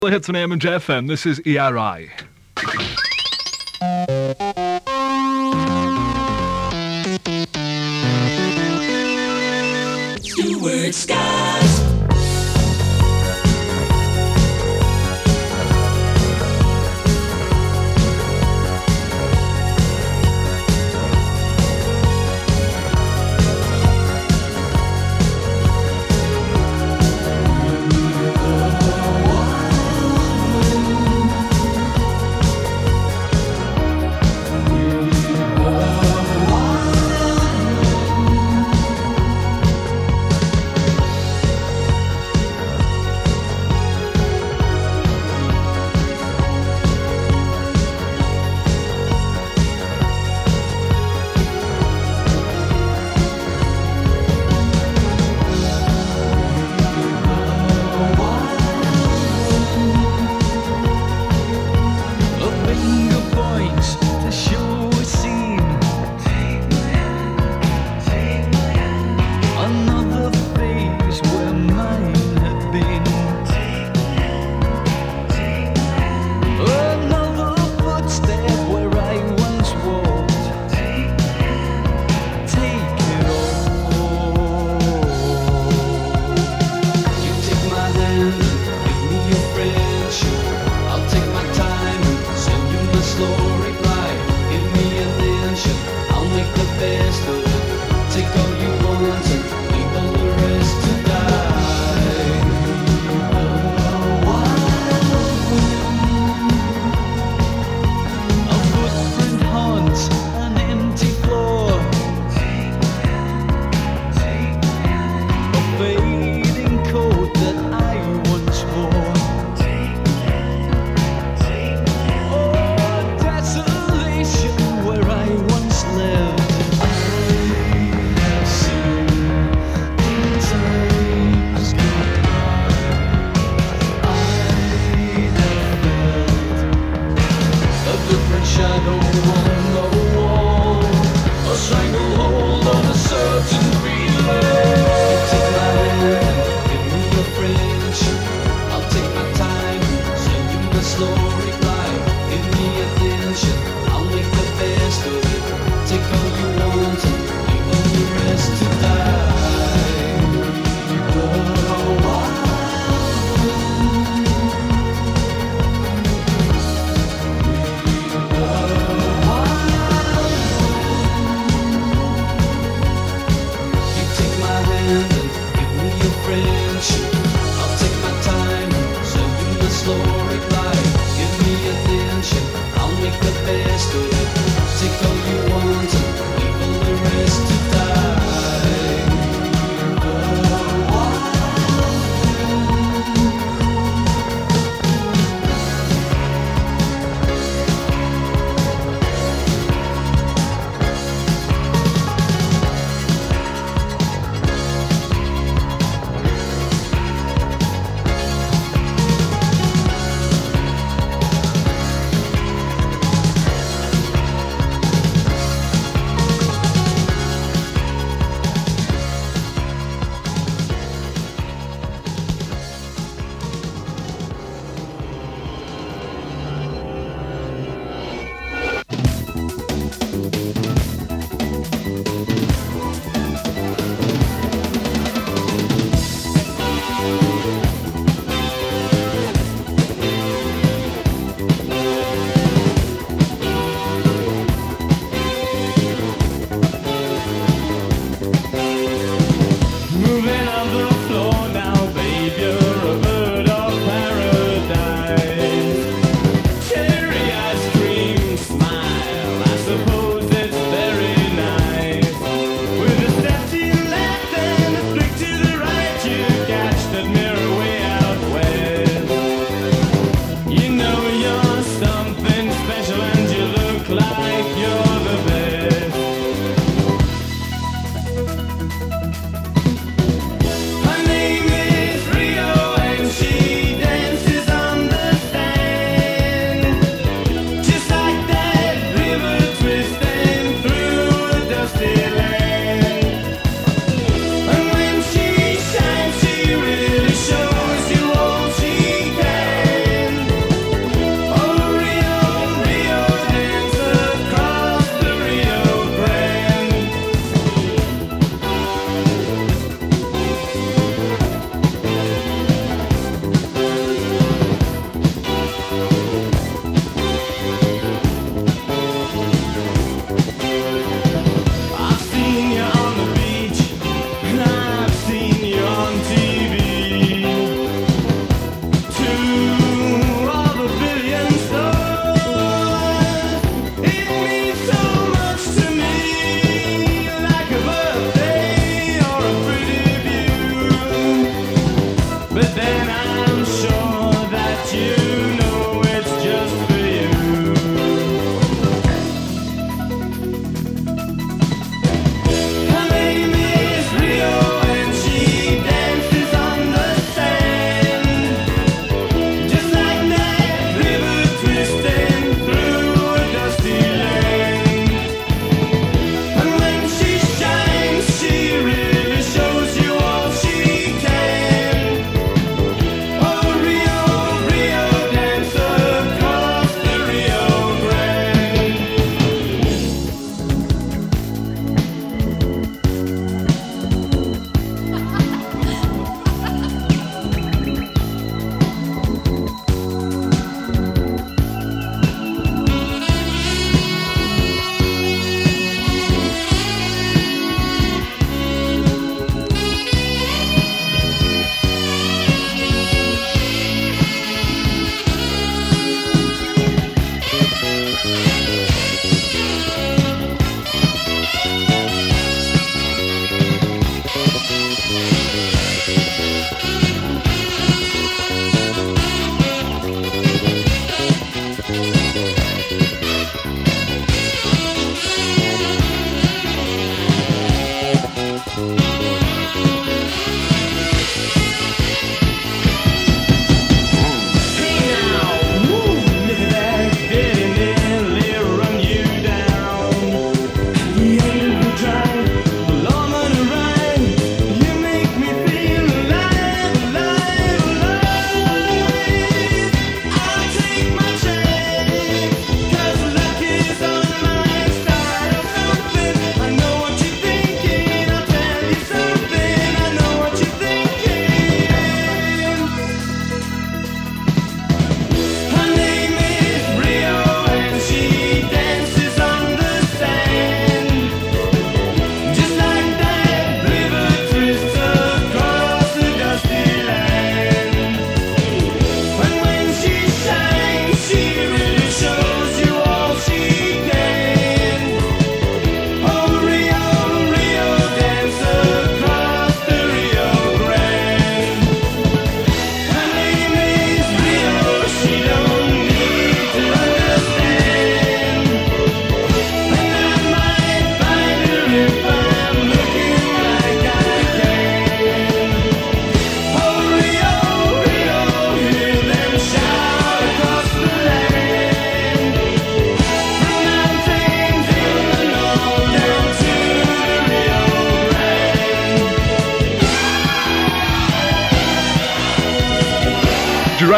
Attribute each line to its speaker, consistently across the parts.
Speaker 1: The hits on AMJ FM. This is ERI.
Speaker 2: Stuart Skies.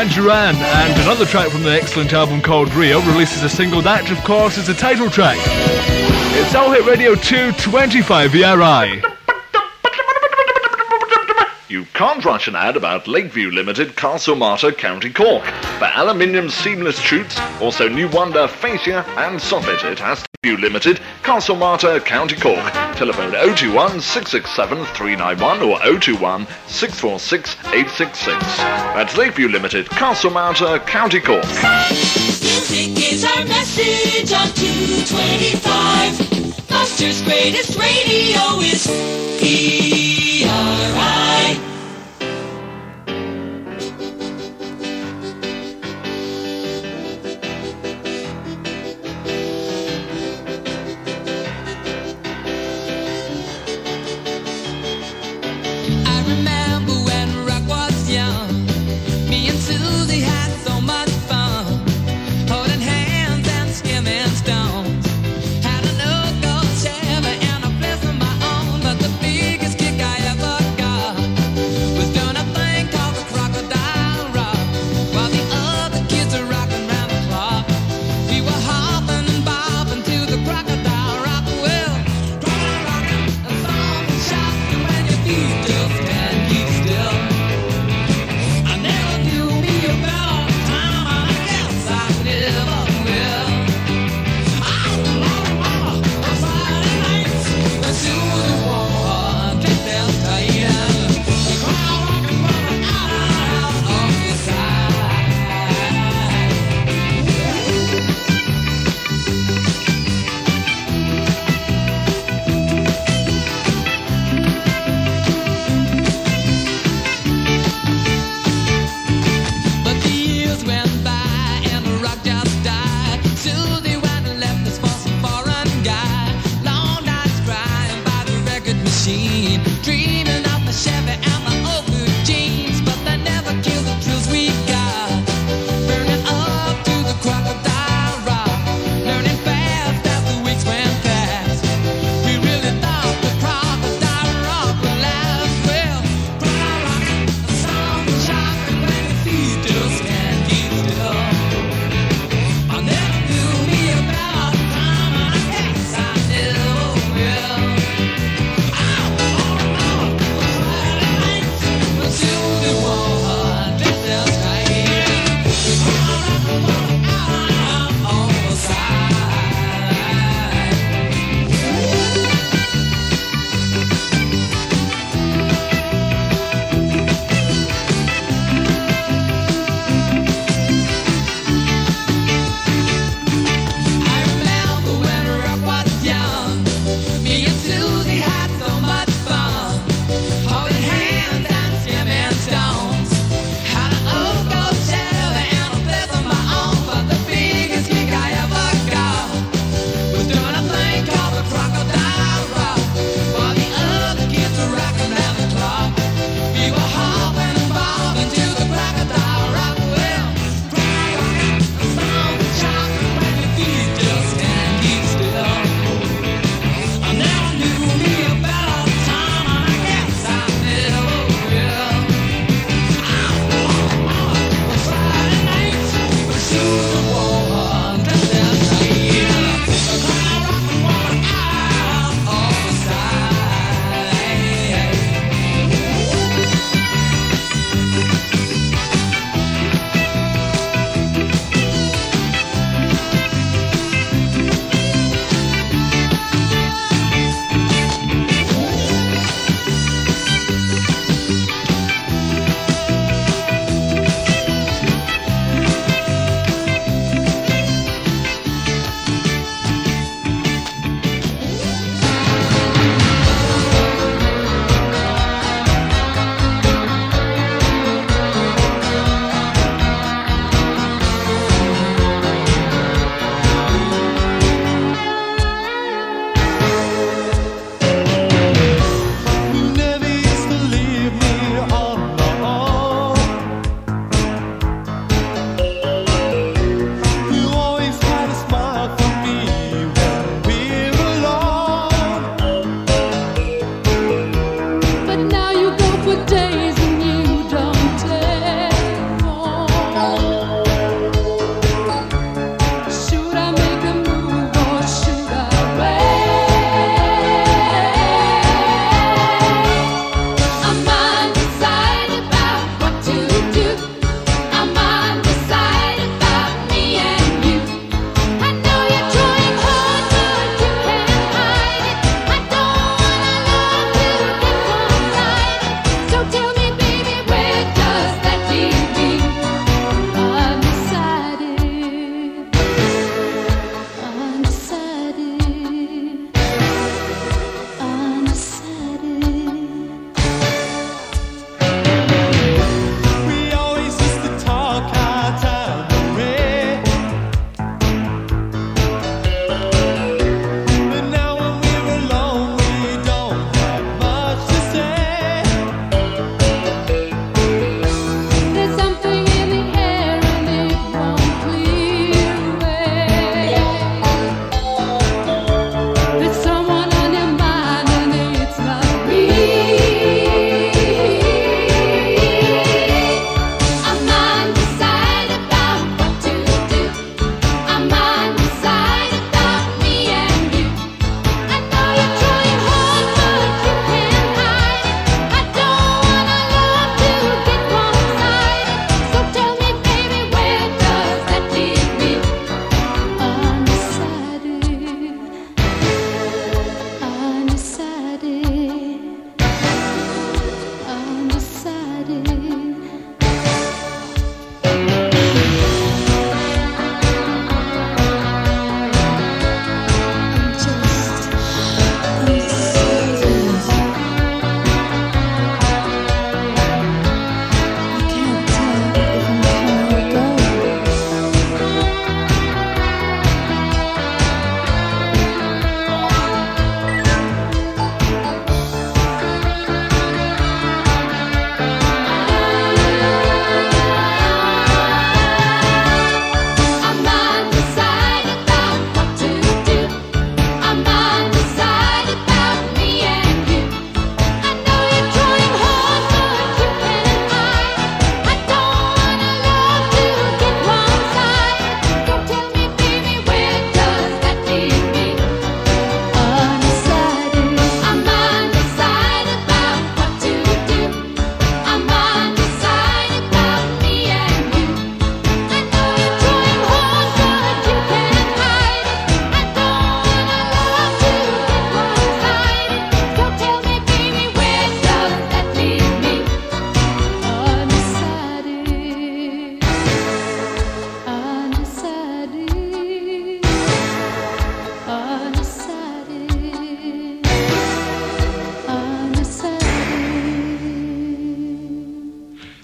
Speaker 1: Duran Duran, and another track from the excellent album called Rio, released as a single. That, of course, is the title track. It's All Hit Radio 225 ERI.
Speaker 3: You can't write an ad about Lakeview Limited, Castlemartyr, County Cork. For aluminium seamless chutes, also New Wonder, fascia and soffit, it has to be Lakeview Limited, Castlemartyr, County Cork. Telephone 021 667 391 or 021 646 866. That's Lakeview Limited, Castlemartyr, County Cork.
Speaker 2: Music is our message on 225. Gloucester's greatest radio is ERI.
Speaker 4: Had a local Chevy and a place of my own, but the biggest kick I ever got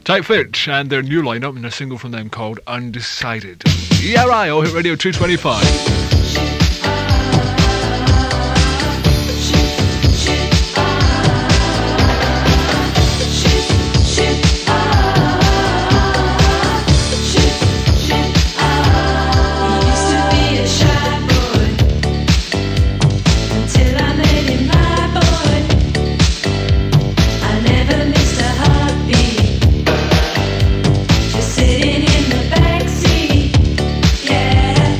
Speaker 1: Tight Fit and their new lineup and a single from them called Undecided. ERI, All Hit Radio 225.
Speaker 4: Sitting in the backseat, yeah.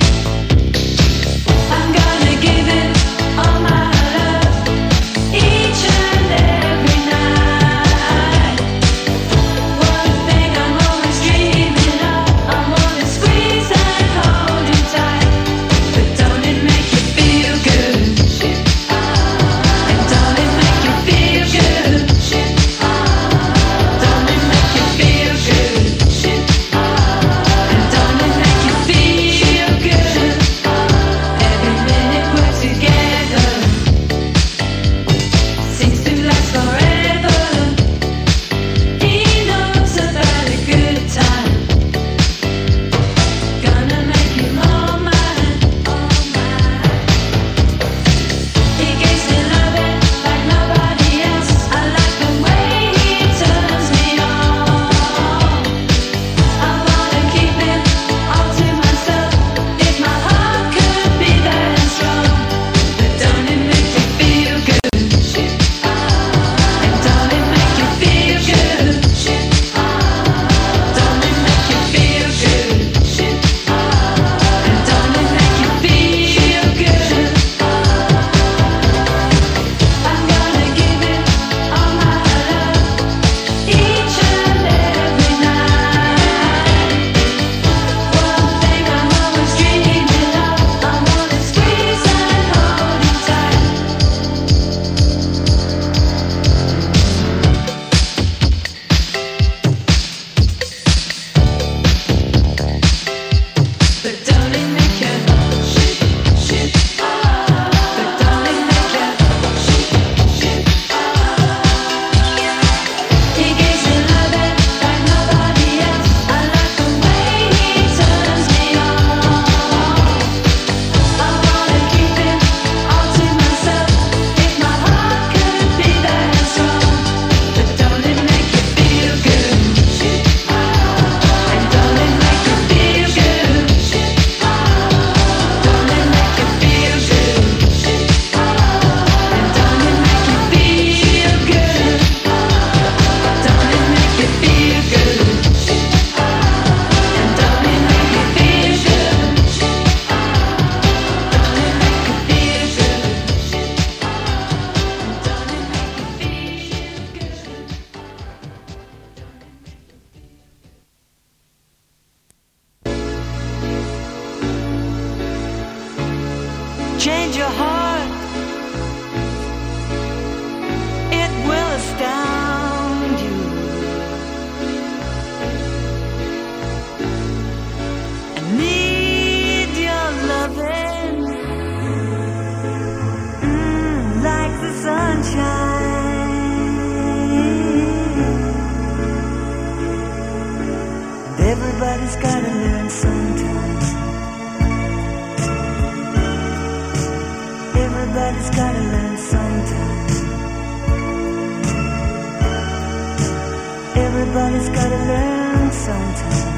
Speaker 5: change your heart, it will astound you. I need your loving, like the sunshine. And everybody's gotta learn sometime. Everybody's gotta learn sometime. Everybody's gotta learn sometime.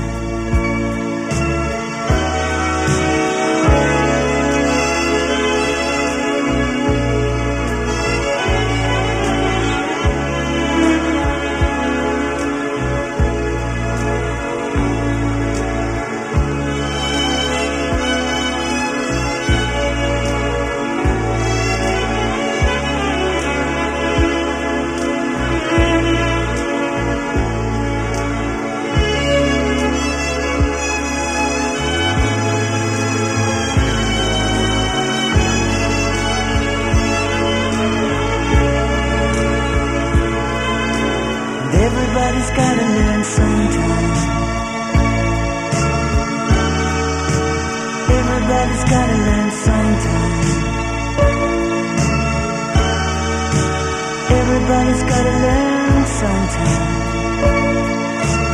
Speaker 5: Everybody's gotta learn sometime. Everybody's gotta learn sometime. Everybody's gotta learn sometime.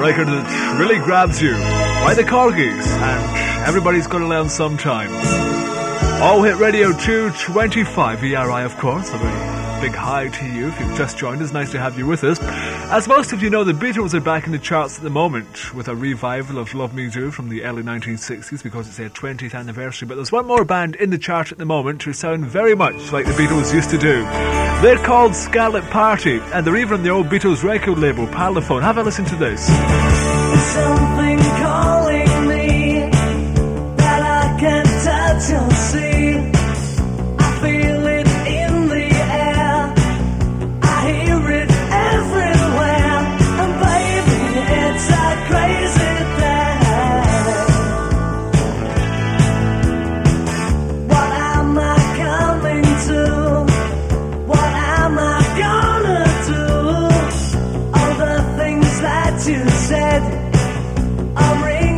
Speaker 1: record that really grabs you by the Corgis, and everybody's got to learn sometime. All Hit Radio 225 ERI, of course. A very big hi to you if you've just joined us. Nice to have you with us. As most of you know, the Beatles are back in the charts at the moment with a revival of Love Me Do from the early 1960s because it's their 20th anniversary. But there's one more band in the chart at the moment who sound very much like the Beatles used to do. They're called Scarlet Party, and they're even on the old Beatles record label, Parlophone. Have a listen to this.
Speaker 5: Something calling me that I can't touch or see. I feel it in the air. I hear it everywhere. And baby, it's a crazy thing. What am I coming to? What am I gonna do? All the things that you said, I'm ringing.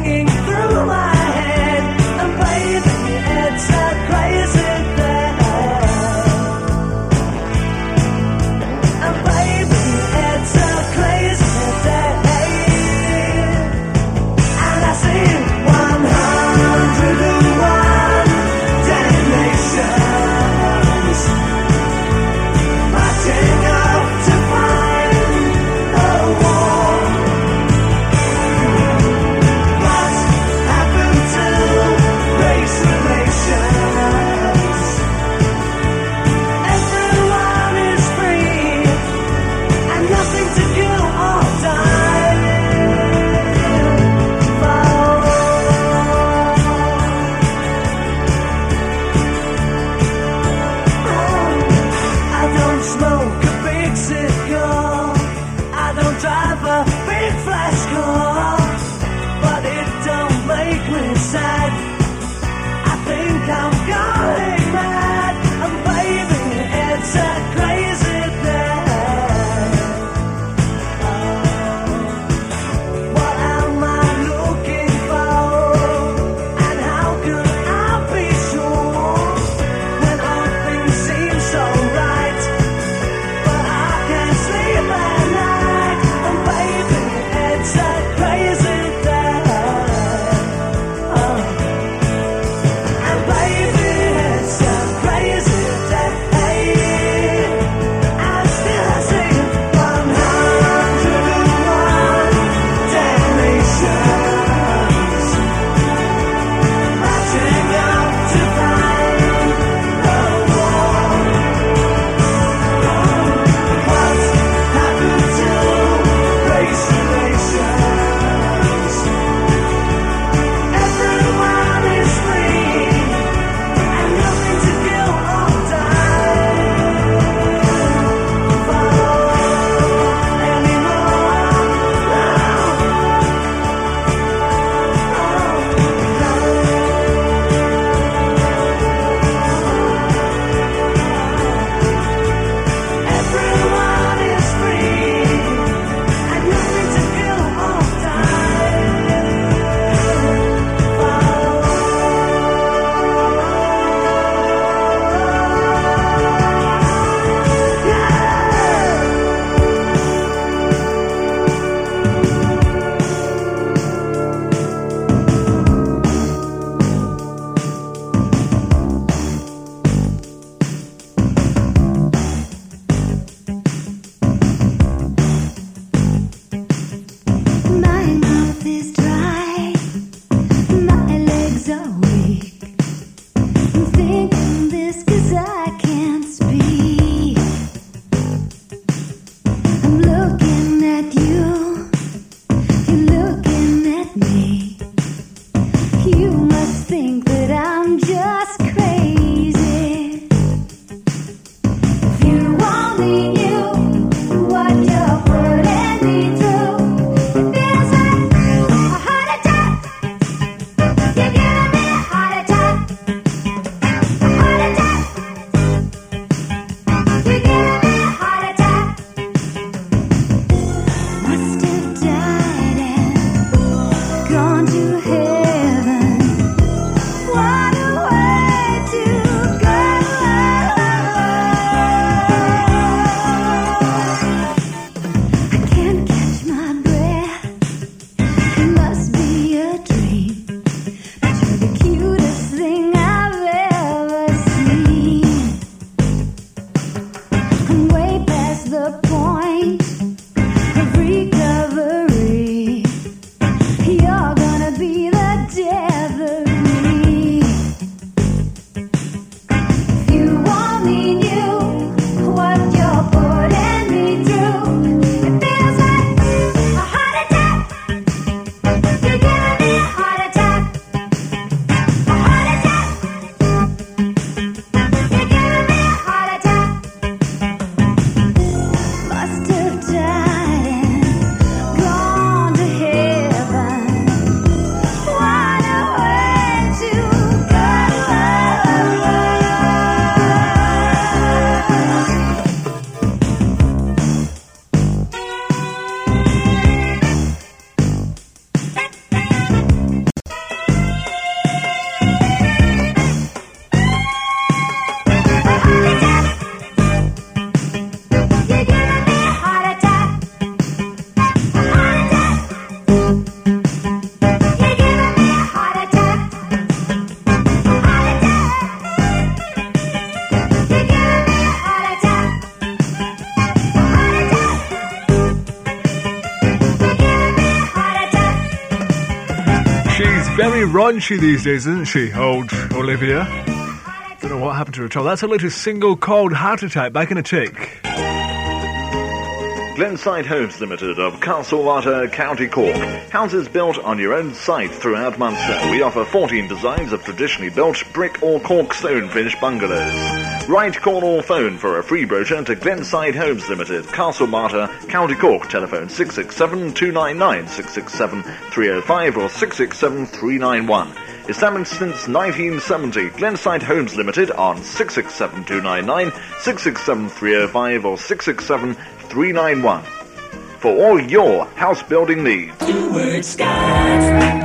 Speaker 1: very raunchy these days, isn't she, old Olivia? Don't know what happened to her at all. That's her latest single called Heart Attack. Back in a tick.
Speaker 3: Glenside Homes Limited of Castlewater, County Cork. Houses built on your own site throughout Munster. We offer 14 designs of traditionally built brick or cork stone finished bungalows. Write, call or phone for a free brochure to Glenside Homes Limited, Castlewater, County Cork. Telephone 667-299, 667-305 or 667-391. Established since 1970, Glenside Homes Limited on 667-299, 667-305 or 667-391. For all your house building needs.
Speaker 2: Towards skies.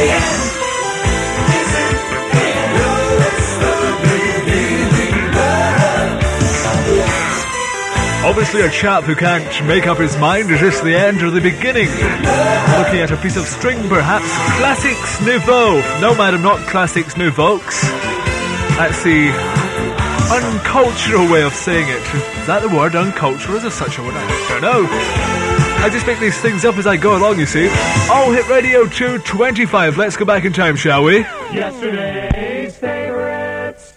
Speaker 5: the end. Is it
Speaker 1: Obviously a chap who can't make up his mind, is this the end or the beginning? Looking at a piece of string perhaps. Classics Nouveau. No madam, not Classics Nouveau. That's the uncultural way of saying it. Is that the word, uncultural? Is there such a word? I don't know. I just make these things up as I go along, you see. All Hit Radio 225. Let's go back in time, shall we?
Speaker 5: Yesterday's favorites.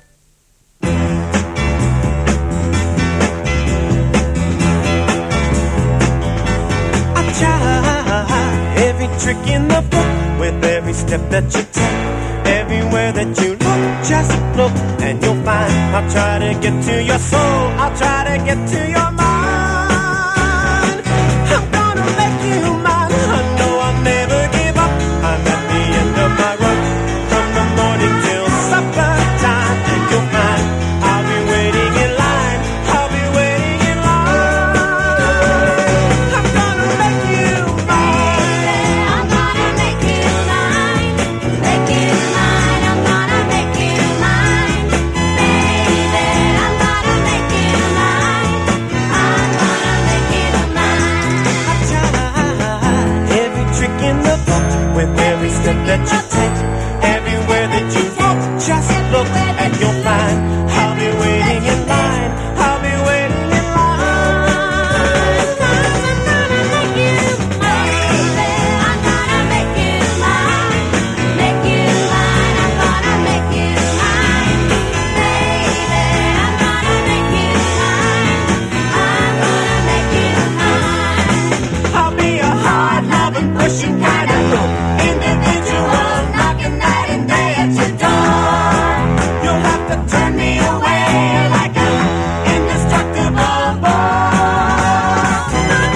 Speaker 6: I try every trick in the book with every step that you take. Everywhere that you look, just look and you'll find. I'll try to get to your soul, I'll try to get to your mind. I'm gonna make you mine. I know I'll never give up. I'm at the end of my run. From the morning till supper time, and you'll find I'll be waiting in line. I'll be waiting in line. I'm gonna make you mine.
Speaker 4: I'm gonna make you mine. Make you mine. I'm gonna make you mine. Baby, I'm gonna make you mine. I'm gonna make you mine.
Speaker 6: I try every trick in the book with every step that you take. Everywhere that you look, just look and you'll find I'll be waiting in line. I'll be waiting in line.
Speaker 4: 'Cause I'm gonna make you mine. Baby, I'm gonna make you mine. Make you mine. I'm gonna make you mine. Baby, I'm gonna make you mine. I'm gonna make you mine.
Speaker 6: I'll be a hard loving, pushing kind of individual, knocking night and day at your door. You'll have to turn me away like an indestructible ball.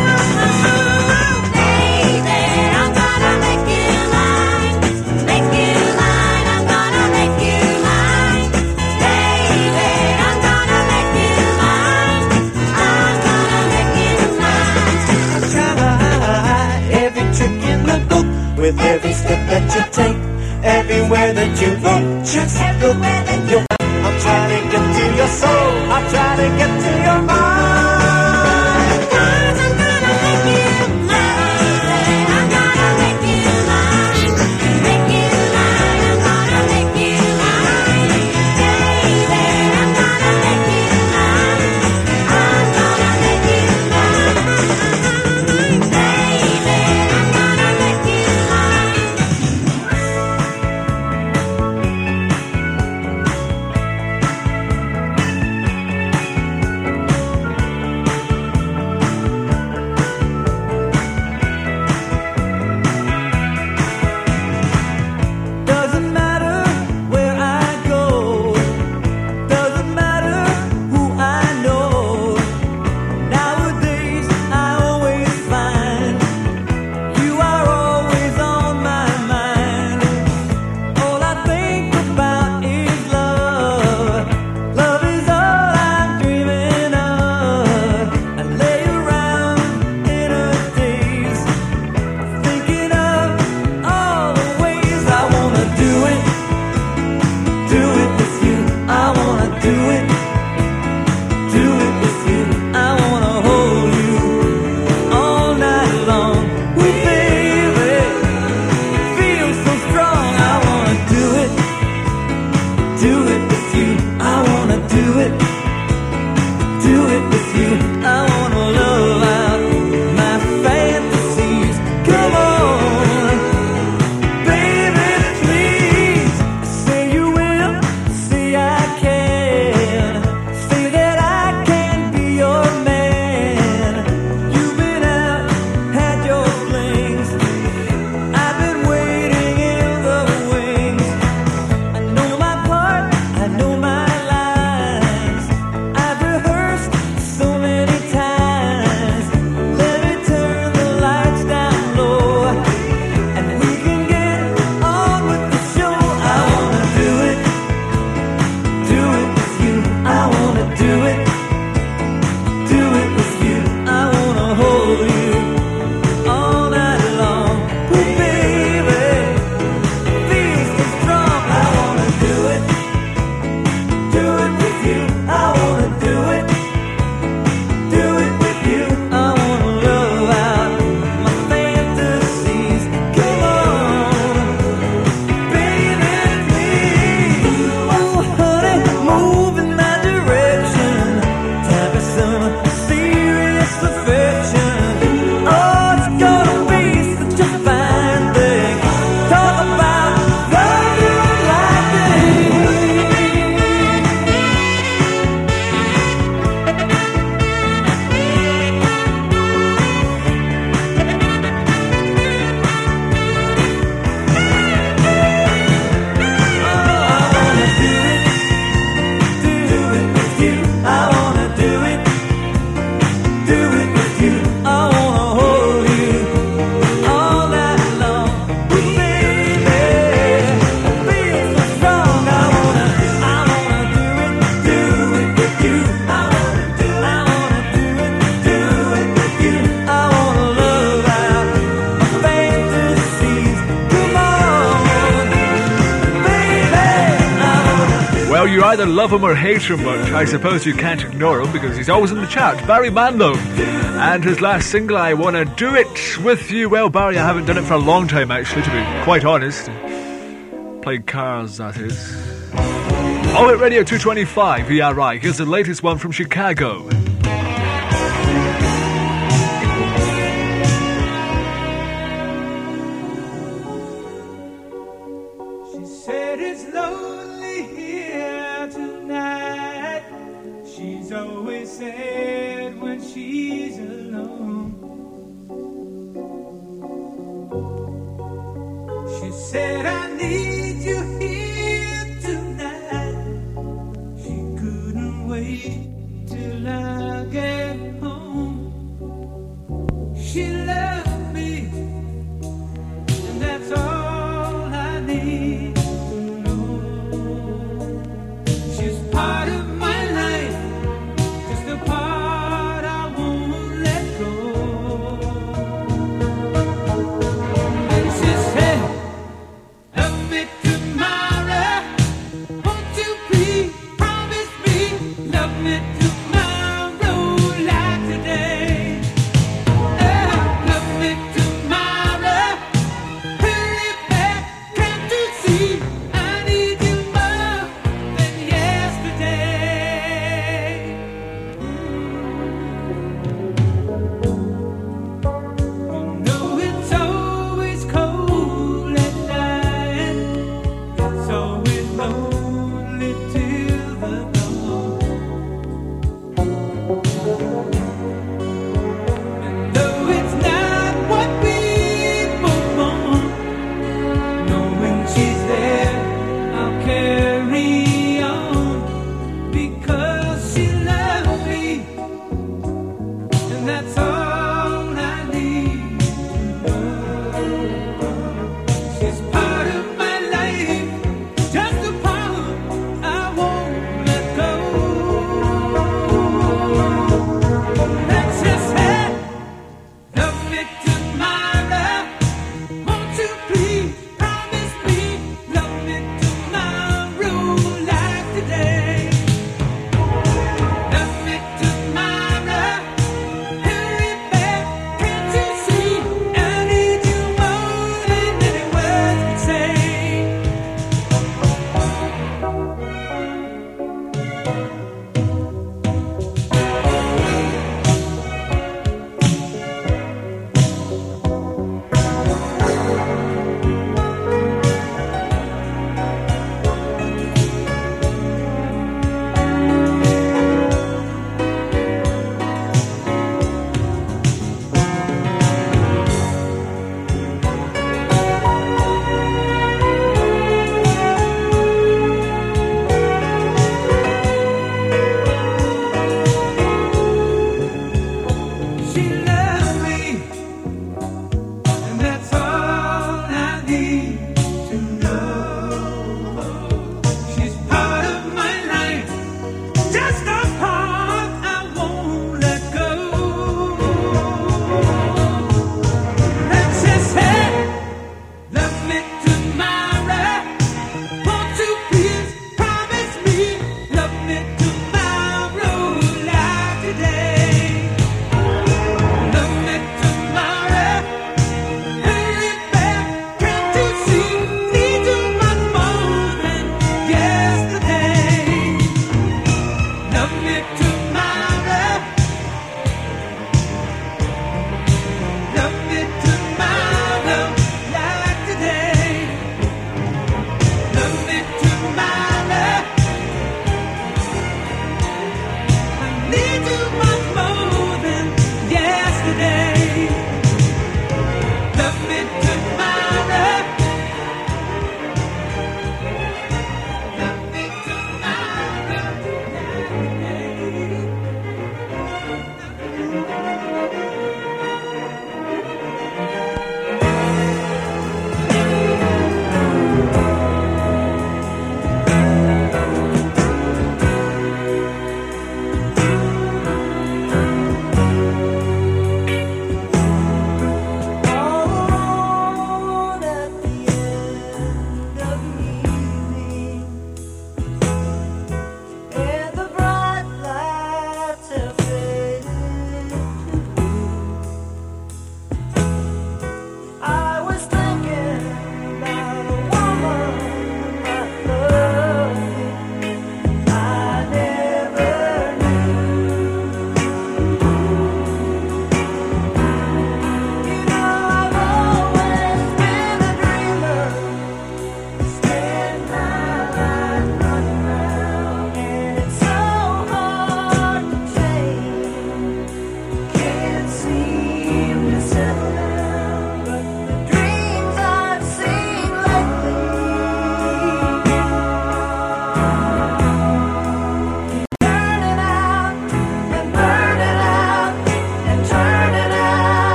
Speaker 4: Baby, I'm gonna make you mine. Make you mine. I'm gonna make you mine. Baby, I'm gonna make you mine. I'm gonna make you mine.
Speaker 6: Try every trick in the book with every step that you take. Everywhere that you look, just look and you'll find. I'll try to get to your soul. I'll try to get to your mind.
Speaker 4: 'Cause I'm gonna make you mine. I'm gonna make you mine. Make you mine. I'm gonna make you mine. Baby, I'm gonna make you mine. I'm gonna make you mine. Baby, I'm gonna make you mine.
Speaker 1: either love him or hate him, but I suppose you can't ignore him because he's always in the chat. Barry Manilow. And his last single, I Wanna Do It With You. Well, Barry, I haven't done it for a long time, actually, to be quite honest. Playing cars, that is. Oh, at Radio 225 ERI. Here's the latest one from Chicago.
Speaker 7: She said it's lonely here tonight. She's always sad when she's alone. She said I need you here tonight. She couldn't wait till I get home. She loved me, and that's all I need to know. She's part of my life, just a part I won't let go. And she said, love me tomorrow, won't you please promise me, love me tomorrow like today. Love me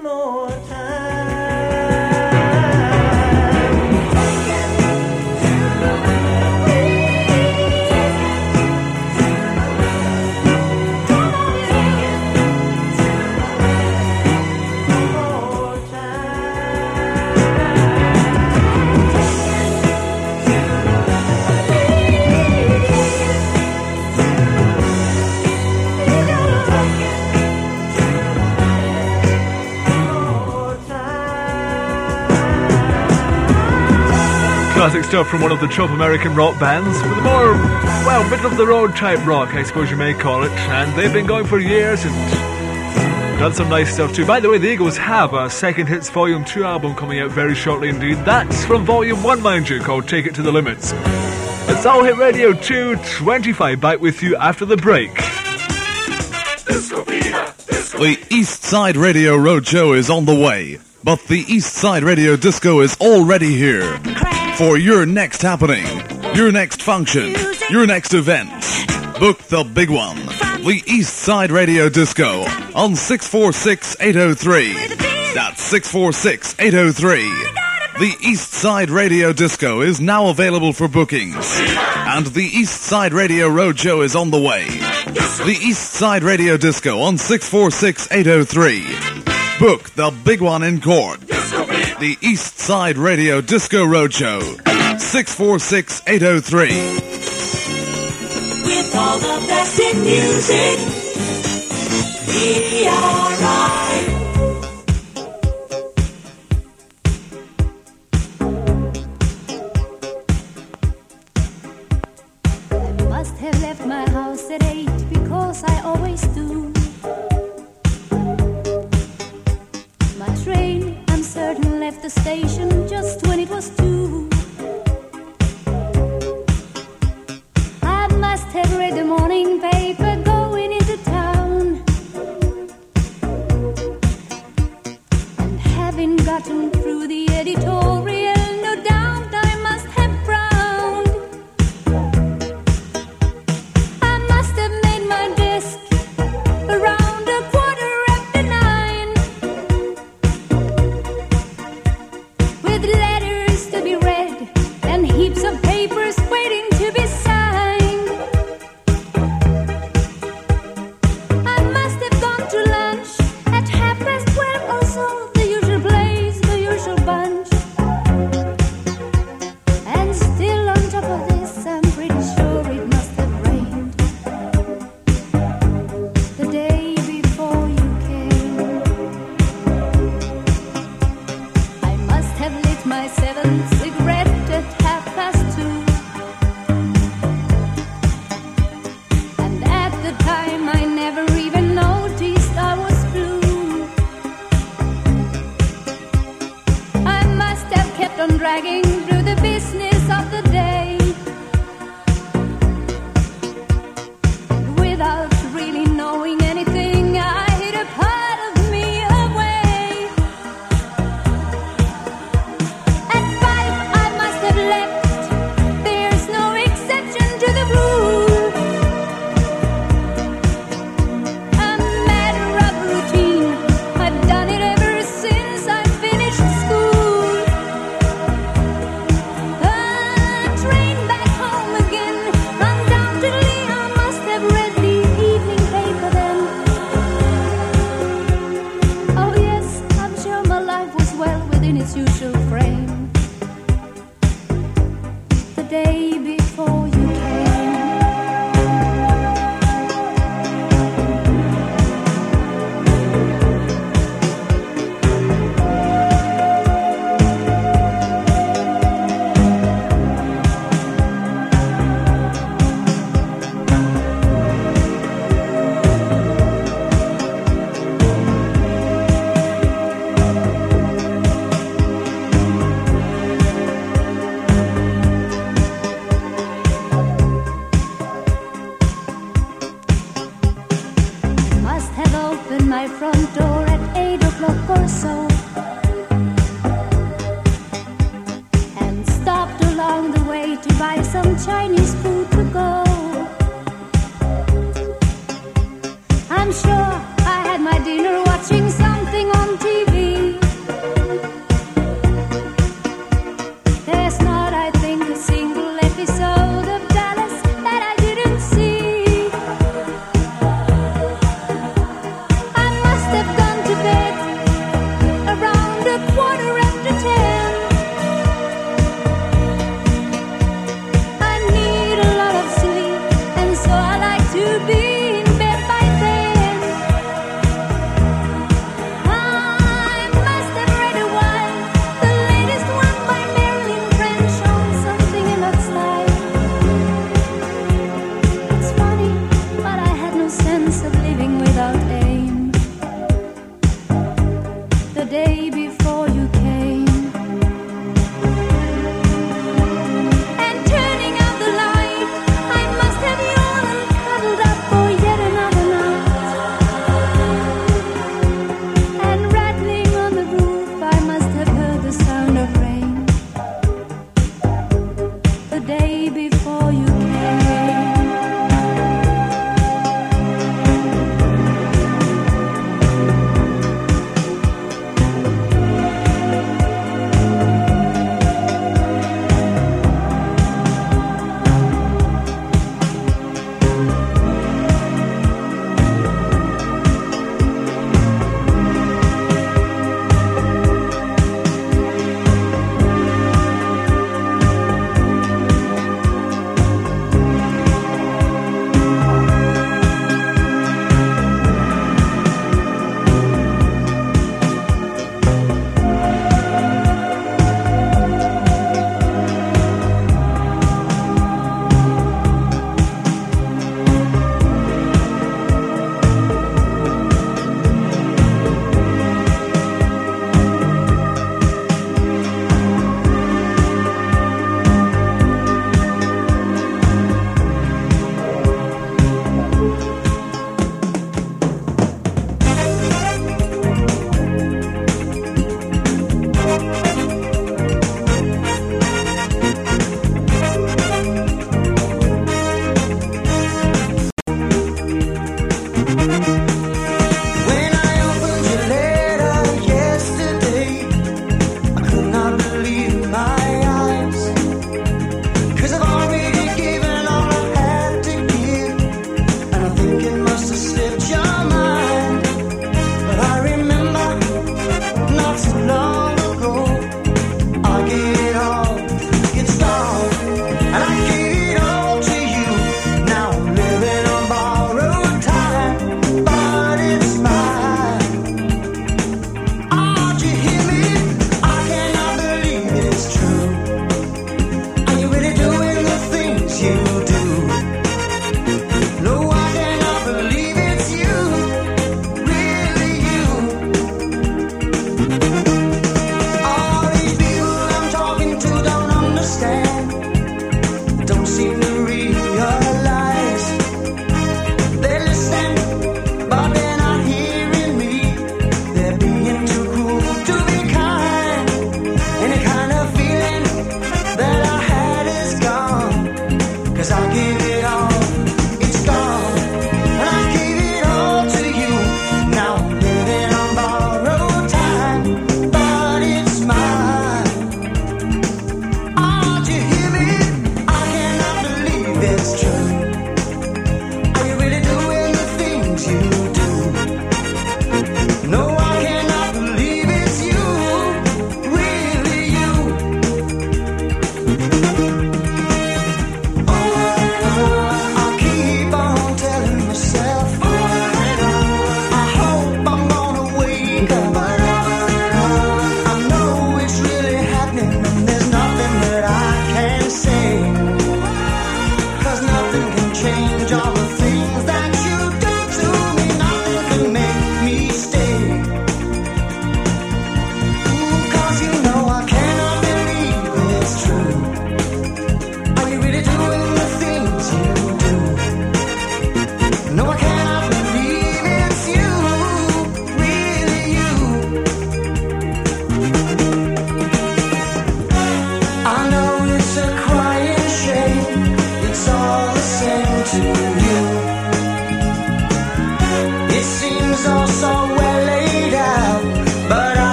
Speaker 5: one more time.
Speaker 1: Classic stuff from one of the top American rock bands with a more, well, middle-of-the-road type rock, I suppose you may call it. And they've been going for years and done some nice stuff too. By the way, the Eagles have a Second Hits Volume 2 album coming out very shortly indeed. That's from Volume 1, mind you, called Take It to the Limits. It's All Hit Radio 225, back with you after the break.
Speaker 8: The East Side Radio Roadshow is on the way, but the East Side Radio Disco is already here. For your next happening, your next function, your next event, book the big one. The East Side Radio Disco on 646-803. That's 646-803. The East Side Radio Disco is now available for bookings. And the East Side Radio Roadshow is on the way. The East Side Radio Disco on 646-803. Book the big one in court. The East Side Radio Disco Roadshow, 646-803.
Speaker 2: With all the best in music, ERI.
Speaker 4: Must have left my house at 8 because I always do. My train, I'm certain, left the station just when it was 2. I must have read the morning paper going into town, and having gotten through the editorial, no doubt I must have frowned. I must have made my desk around 9:15, with letters to be read and heaps of papers waiting to be signed. I must have gone to lunch at 12:30 or so, the usual place, the usual bunch. And still on top of this, I'm pretty sure it must have rained the day before you came. I must have lit my 7th cigarette at 2:30. And at the time I never even noticed I was blue. I must have kept on dragging through the business of the day, without really knowing anything. I hid a part of me away. At 5 I must have left. There's no exception to the rule. A matter of routine. I've done it ever since I finished school.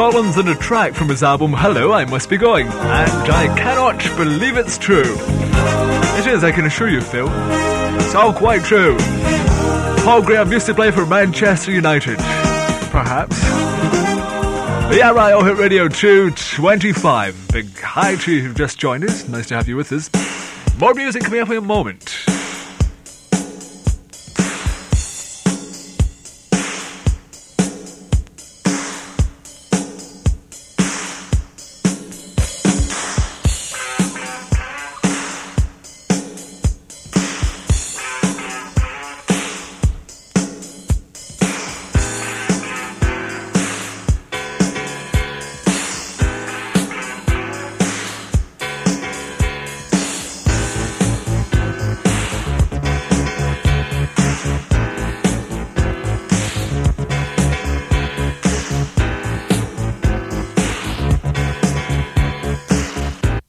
Speaker 1: Collins and a track from his album Hello, I Must Be Going. And I cannot believe it's true. It is, I can assure you, Phil. It's all quite true. Paul Graham used to play for Manchester United. Perhaps. Yeah, right, All Hit Radio 225. Big hi to you who've just joined us. Nice to have you with us. More music coming up in a moment.